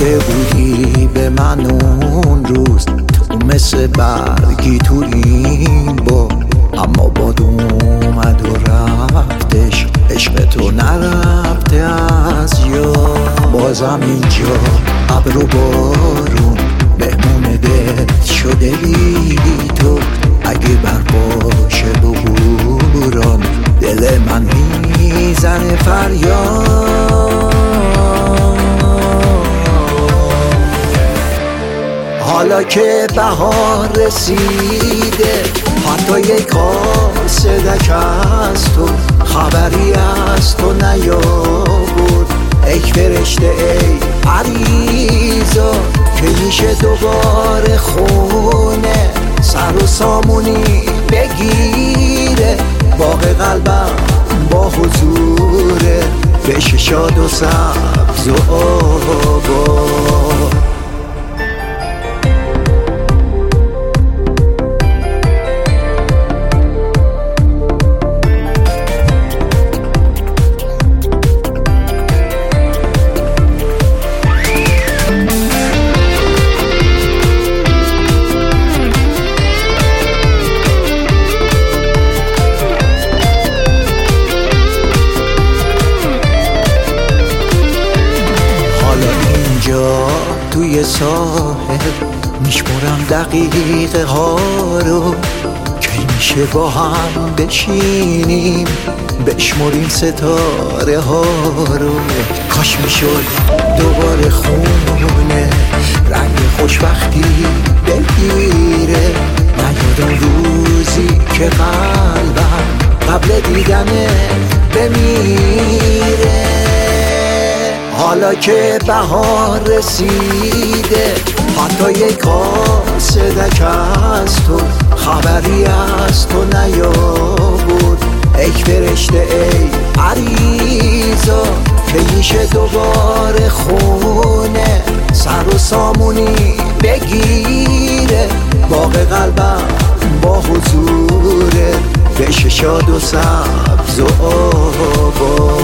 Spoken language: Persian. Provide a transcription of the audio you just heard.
گفته بودی به من اون روز تو مثل برگی تو این با، اما باد اومد و رفتش، عشق تو نرفته از یاد. بازم اینجا ابر و بارون مهمون دل شده بی تو، اگه برپاشه ببوران دل من میزنه فریاد. حالا که بهار رسیده حتی یک کاسدک از تو، خبری از تو نیاورد ای فرشته ای عریضا، که میشه دوباره خونه سر و سامونی بگیره، باغ قلبم با حضوره بشه شاد و سبز و آباد. توی ساحل میشمرم دقیقه ها رو، که میشه با هم بشینیم بشمریم ستاره ها رو. کاش میشد دوباره خونه رنگ خوشبختی بگیره، نیاد اون روزی که قلبم قبل دیدنه بمیره. حالا که بهار رسیده حتی یک کاسدک از تو، خبری از تو نیاورد ای فرشته ای عریضا، که میشه دوباره خونه سر و سامونی بگیره، باغ قلبم با حضوره بشه شاد و سبز و آباد.